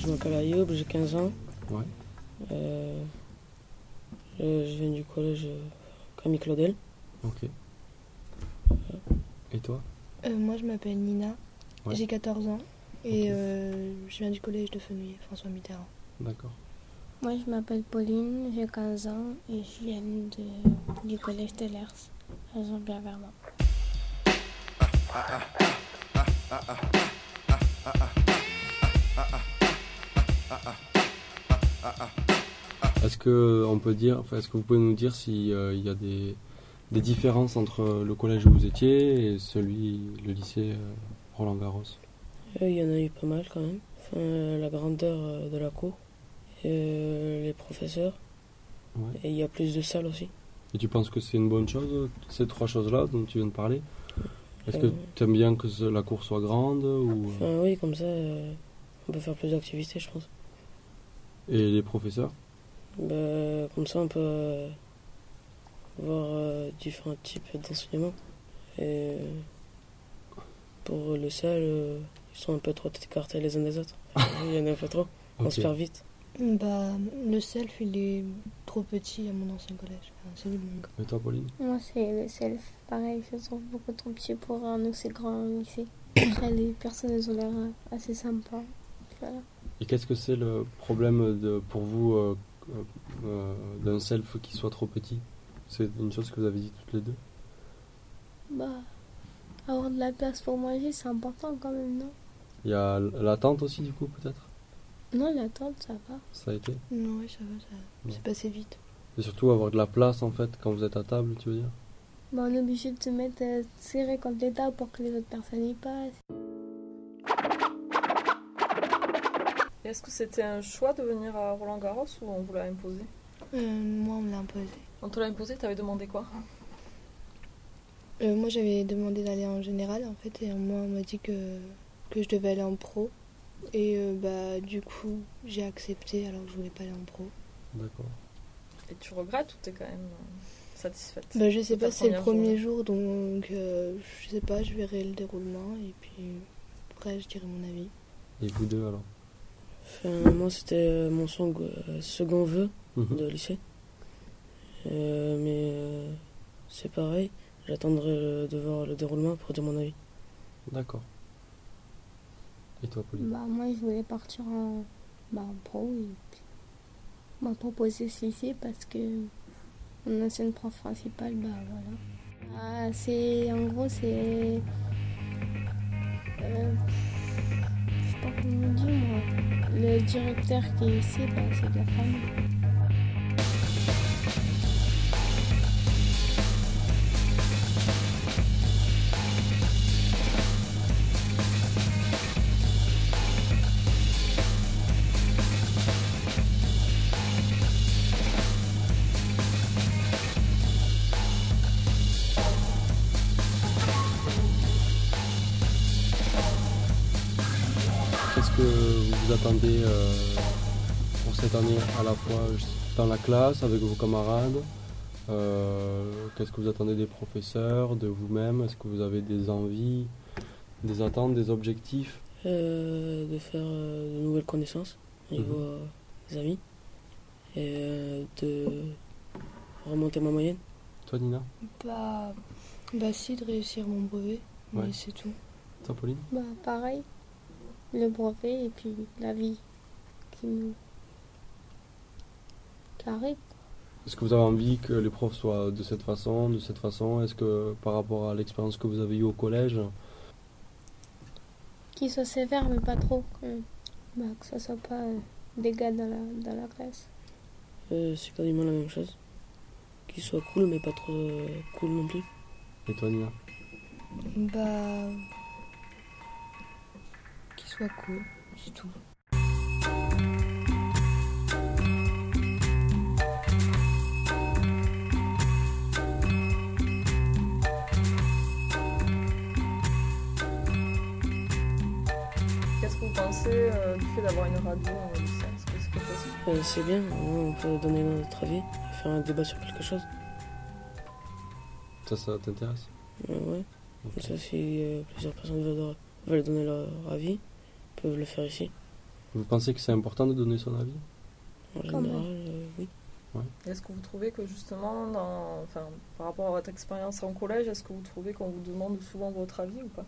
je m'appelle Ayoub, j'ai 15 ans. Ouais. Je viens du collège Camille Claudel. Ok. Et toi? Moi, je m'appelle Nina, Ouais. j'ai 14 ans et Ok. je viens du collège de Fenouillet, François Mitterrand. D'accord. Moi, je m'appelle Pauline, j'ai 15 ans et je viens du collège de l'Ers à Jean-Pierre-Vermont. Est-ce que vous pouvez nous dire s'il y a des différences entre le collège où vous étiez et le lycée Roland-Garros? Il y en a eu pas mal quand même. Enfin, la grandeur de la cour, les professeurs, Ouais. et il y a plus de salles aussi. Et tu penses que c'est une bonne chose, ces trois choses-là dont tu viens de parler? Est-ce que Euh, tu aimes bien que la cour soit grande ou... Enfin, oui, comme ça, on peut faire plus d'activités, je pense. Et les professeurs? Comme ça, on peut voir différents types d'enseignements. Et pour les salles, ils sont un peu trop écartés les uns des autres. Il y en a un peu trop, on Ok. se perd vite. Le self, il est trop petit à mon ancien collège. Enfin, c'est du monde. Et toi, Pauline? Moi, c'est le self. Pareil, je trouve beaucoup trop petit pour un aussi grand lycée. Après, les personnes, elles ont l'air assez sympas. Voilà. Et qu'est-ce que c'est le problème pour vous d'un self qui soit trop petit? C'est une chose que vous avez dit toutes les deux. Avoir de la place pour manger, c'est important quand même, non? Il y a l'attente aussi, du coup, peut-être? Non, l'attente, ça va. Ça a été? Non, oui, ça va, Ouais. c'est passé vite. Et surtout avoir de la place, en fait, quand vous êtes à table, tu veux dire? On est obligé de se mettre serré contre les tables pour que les autres personnes y passent. Est-ce que c'était un choix de venir à Roland-Garros ou on vous l'a imposé? Moi, on me l'a imposé. On te l'a imposé, t'avais demandé quoi? Moi, j'avais demandé d'aller en général, en fait, et moi, on m'a dit que je devais aller en pro. Et du coup, j'ai accepté alors que je voulais pas aller en pro. D'accord. Et tu regrettes ou t'es quand même satisfaite? Je sais de ta pas, c'est le première premier journée? jour, donc je sais pas, je verrai le déroulement et puis après, je dirai mon avis. Et vous deux, alors? Enfin, moi, c'était mon second vœu Mhm. de lycée. Mais c'est pareil, j'attendrai de voir le déroulement pour dire mon avis. D'accord. Et toi, Pauline? Moi, je voulais partir en pro et puis on m'a proposé ce lycée parce que mon ancienne prof principale, voilà. En gros, c'est... je sais pas comment dire, moi. Le directeur qui est ici, c'est de la famille. Qu'est-ce que vous attendez pour cette année, à la fois dans la classe, avec vos camarades? Qu'est-ce que vous attendez des professeurs, de vous-même? Est-ce que vous avez des envies, des attentes, des objectifs? De faire de nouvelles connaissances au niveau des amis et de remonter ma moyenne. Toi, Nina? Si, de réussir mon brevet, mais Ouais. c'est tout. Toi, Pauline? Pareil, le brevet et puis la vie qui arrive. Est-ce que vous avez envie que les profs soient de cette façon, de cette façon? Est-ce que par rapport à l'expérience que vous avez eue au collège, Qu'il soit sévère, mais pas trop quand même. Que ça soit pas des gars dans la classe. C'est quasiment la même chose. Qu'il soit cool, mais pas trop cool non plus. et toi, Nina? Qu'il soit cool, c'est tout. Qu'est-ce que vous pensez du fait d'avoir une radio au lycée? Est-ce que c'est quelque chose? C'est bien, on peut donner notre avis et faire un débat sur quelque chose. Ça t'intéresse? Ouais. Ok. Comme ça, si plusieurs personnes veulent donner leur avis, ils peuvent le faire ici. Vous pensez que c'est important de donner son avis? En Quand général, même. oui. Et est-ce que vous trouvez que justement, par rapport à votre expérience en collège, est-ce que vous trouvez qu'on vous demande souvent votre avis ou pas?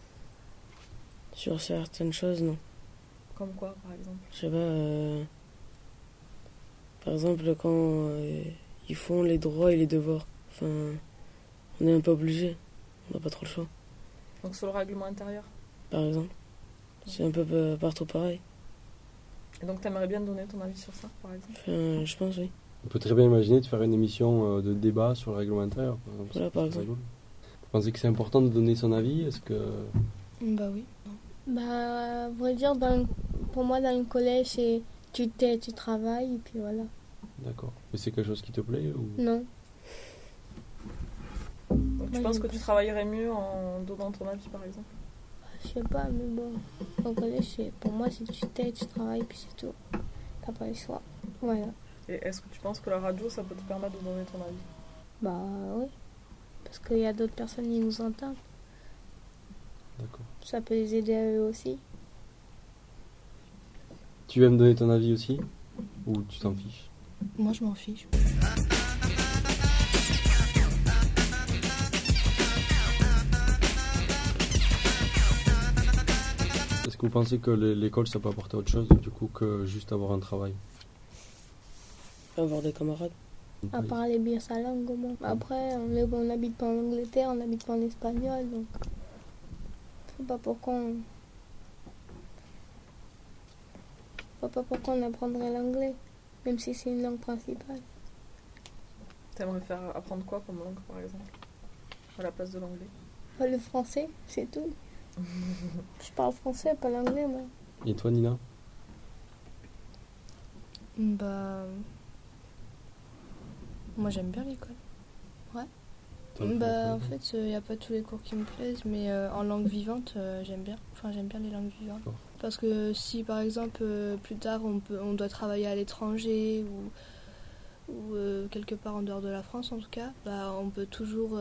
Sur certaines choses, non. Comme quoi, par exemple? Je sais pas, par exemple, quand ils font les droits et les devoirs, enfin, on est un peu obligé. On n'a pas trop le choix, Donc sur le règlement intérieur. par exemple. C'est un peu partout pareil. Et donc t'aimerais bien donner ton avis sur ça, par exemple? Enfin, je pense, oui. On peut très bien imaginer de faire une émission de débat sur le règlement intérieur, par exemple. Voilà, par exemple. Rigolo. Vous pensez que c'est important de donner son avis? Est-ce que... Bah oui. Bah, à vrai dire, pour moi, dans le collège, c'est tu t'aides, tu travailles, et puis voilà. D'accord. Et c'est quelque chose qui te plaît ou... Non. Donc tu Ouais, penses j'aime que pas tu ça. travaillerais mieux en donnant ton avis, par exemple? Je sais pas, mais bon. Au collège, pour moi, c'est tu t'aides, tu travailles, puis c'est tout. T'as pas le choix. Voilà. Et est-ce que tu penses que la radio, ça peut te permettre de donner ton avis? Bah, oui. Parce qu'il y a d'autres personnes qui nous entendent. D'accord. Ça peut les aider à eux aussi. Tu aimes donner ton avis aussi? Ou tu t'en fiches? Moi, je m'en fiche. Est-ce que vous pensez que l'école, ça peut apporter autre chose, du coup, que juste avoir un travail? Avoir des camarades. À parler bien sa langue au moins. Après, on n'habite pas en Angleterre, on n'habite pas en espagnol, donc je sais pas pourquoi on apprendrait l'anglais, même si c'est une langue principale. T'aimerais faire apprendre quoi comme langue, par exemple, à la place de l'anglais? Le français, c'est tout. Je parle français, pas l'anglais, moi. Et toi, Nina? Bah. Moi, j'aime bien l'école. T'as fait Bah, quoi, en fait, il n'y a pas tous les cours qui me plaisent, mais en langue vivante, j'aime bien. Enfin, j'aime bien les langues vivantes. D'accord. Parce que si, par exemple, plus tard, on doit travailler à l'étranger ou quelque part en dehors de la France, en tout cas, bah, on peut toujours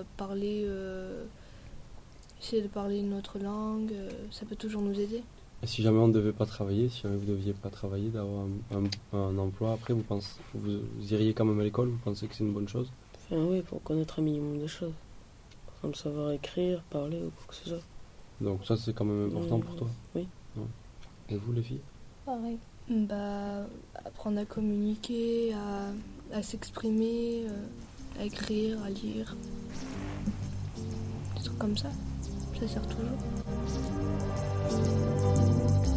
essayer de parler une autre langue. Ça peut toujours nous aider. Et si jamais on ne devait pas travailler, si jamais vous ne deviez pas travailler, d'avoir un emploi après, vous iriez quand même à l'école? Vous pensez que c'est une bonne chose? Enfin, oui, pour connaître un minimum de choses. Par exemple, savoir écrire, parler ou quoi que ce soit. Donc ça, c'est quand même important pour toi? Oui. Ouais. Et vous, les filles? Pareil. Bah, apprendre à communiquer, à s'exprimer, à écrire, à lire. Des trucs comme ça. Ça sert toujours.